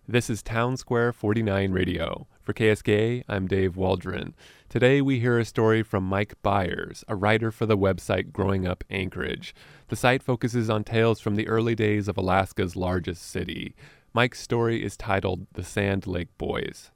This is Town Square 49 Radio. For KSK, I'm Dave Waldron. Today we hear a story from Mike Byers, a writer for the website Growing Up Anchorage. The site focuses on tales from the early days of Alaska's largest city. Mike's story is titled The Sand Lake Boys.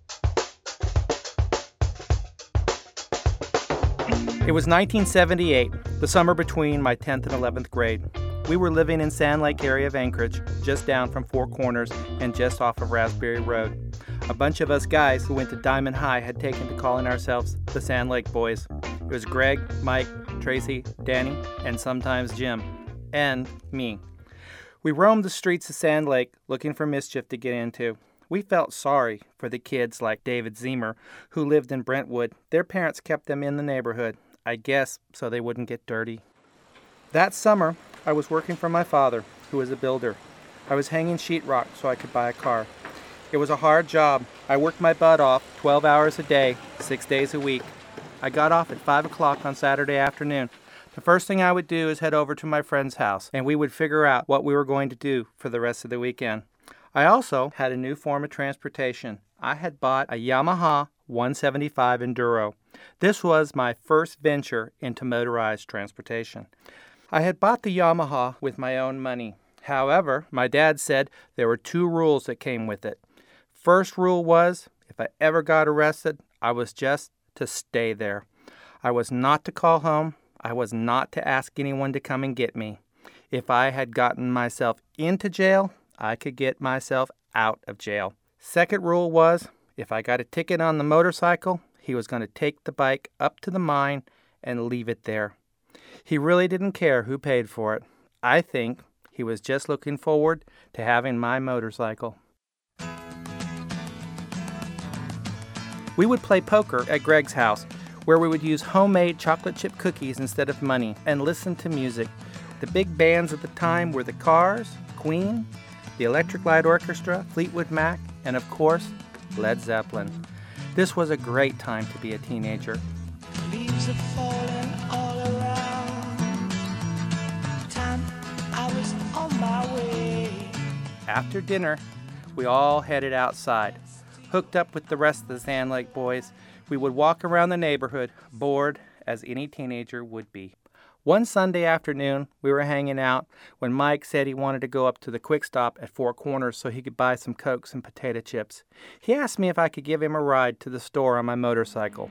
It was 1978, the summer between my 10th and 11th grade. We were living in Sand Lake area of Anchorage, just down from Four Corners and just off of Raspberry Road. A bunch of us guys who went to Diamond High had taken to calling ourselves the Sand Lake Boys. It was Greg, Mike, Tracy, Danny, and sometimes Jim. And me. We roamed the streets of Sand Lake looking for mischief to get into. We felt sorry for the kids like David Zemer, who lived in Brentwood. Their parents kept them in the neighborhood, I guess so they wouldn't get dirty. That summer, I was working for my father, who was a builder. I was hanging sheetrock so I could buy a car. It was a hard job. I worked my butt off 12 hours a day, 6 days a week. I got off at 5 o'clock on Saturday afternoon. The first thing I would do is head over to my friend's house, and we would figure out what we were going to do for the rest of the weekend. I also had a new form of transportation. I had bought a Yamaha 175 Enduro. This was my first venture into motorized transportation. I had bought the Yamaha with my own money. However, my dad said there were 2 rules that came with it. First rule was, if I ever got arrested, I was just to stay there. I was not to call home. I was not to ask anyone to come and get me. If I had gotten myself into jail, I could get myself out of jail. Second rule was, if I got a ticket on the motorcycle, he was going to take the bike up to the mine and leave it there. He really didn't care who paid for it. I think he was just looking forward to having my motorcycle. We would play poker at Greg's house, where we would use homemade chocolate chip cookies instead of money and listen to music. The big bands at the time were the Cars, Queen, the Electric Light Orchestra, Fleetwood Mac, and of course, Led Zeppelin. This was a great time to be a teenager. Leaves are falling all around. Time I was on my way. After dinner, we all headed outside. Hooked up with the rest of the Sand Lake Boys, we would walk around the neighborhood, bored as any teenager would be. One Sunday afternoon, we were hanging out when Mike said he wanted to go up to the Quick Stop at Four Corners so he could buy some Cokes and potato chips. He asked me if I could give him a ride to the store on my motorcycle.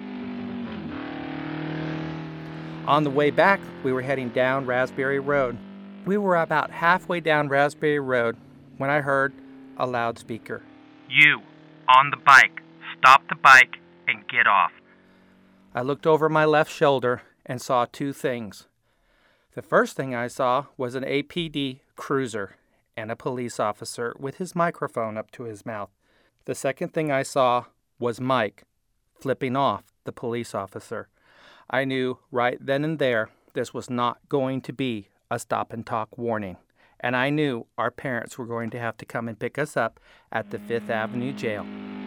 On the way back, we were heading down Raspberry Road. We were about halfway down Raspberry Road when I heard a loudspeaker. You, on the bike, stop the bike and get off. I looked over my left shoulder and saw 2 things. The first thing I saw was an APD cruiser and a police officer with his microphone up to his mouth. The second thing I saw was Mike flipping off the police officer. I knew right then and there this was not going to be a stop-and-talk warning, and I knew our parents were going to have to come and pick us up at the Fifth Avenue jail.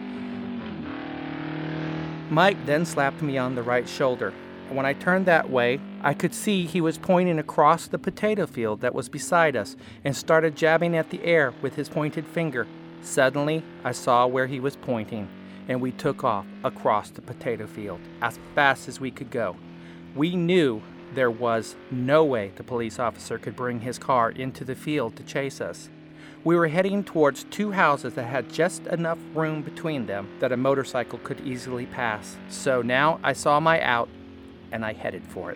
Mike then slapped me on the right shoulder, and when I turned that way, I could see he was pointing across the potato field that was beside us and started jabbing at the air with his pointed finger. Suddenly, I saw where he was pointing, and we took off across the potato field as fast as we could go. We knew there was no way the police officer could bring his car into the field to chase us. We were heading towards 2 houses that had just enough room between them that a motorcycle could easily pass. So now I saw my out, and I headed for it.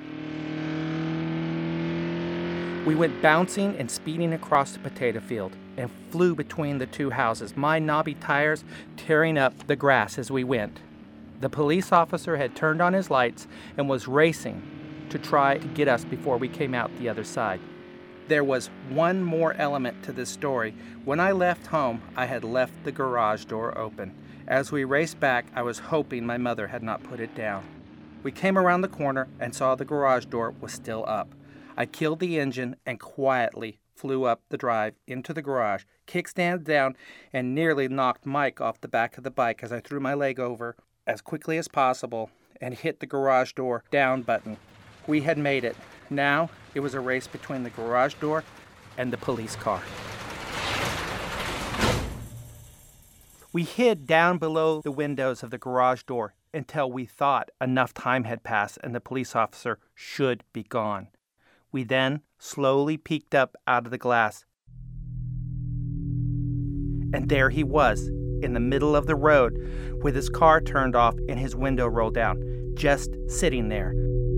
We went bouncing and speeding across the potato field and flew between the 2 houses, my knobby tires tearing up the grass as we went. The police officer had turned on his lights and was racing to try to get us before we came out the other side. There was one more element to this story. When I left home, I had left the garage door open. As we raced back, I was hoping my mother had not put it down. We came around the corner and saw the garage door was still up. I killed the engine and quietly flew up the drive into the garage, kickstand down, and nearly knocked Mike off the back of the bike as I threw my leg over as quickly as possible and hit the garage door down button. We had made it. Now it was a race between the garage door and the police car. We hid down below the windows of the garage door until we thought enough time had passed and the police officer should be gone. We then slowly peeked up out of the glass. And there he was, in the middle of the road, with his car turned off and his window rolled down, just sitting there.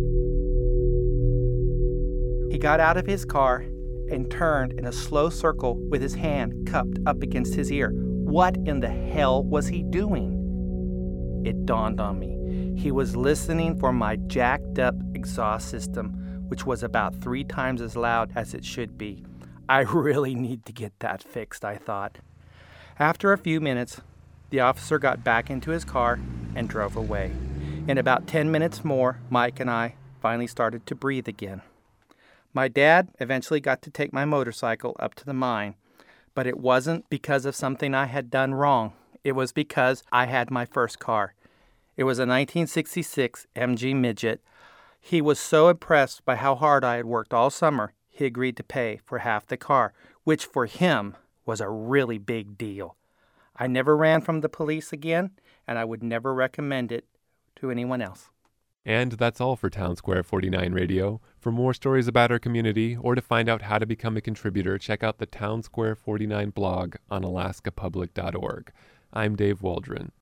He got out of his car and turned in a slow circle with his hand cupped up against his ear. What in the hell was he doing? It dawned on me. He was listening for my jacked up exhaust system, which was about 3 times as loud as it should be. I really need to get that fixed, I thought. After a few minutes, the officer got back into his car and drove away. In about 10 minutes more, Mike and I finally started to breathe again. My dad eventually got to take my motorcycle up to the mine, but it wasn't because of something I had done wrong. It was because I had my first car. It was a 1966 MG Midget. He was so impressed by how hard I had worked all summer, he agreed to pay for half the car, which for him was a really big deal. I never ran from the police again, and I would never recommend it to anyone else. And that's all for Town Square 49 Radio. For more stories about our community or to find out how to become a contributor, check out the Town Square 49 blog on alaskapublic.org. I'm Dave Waldron.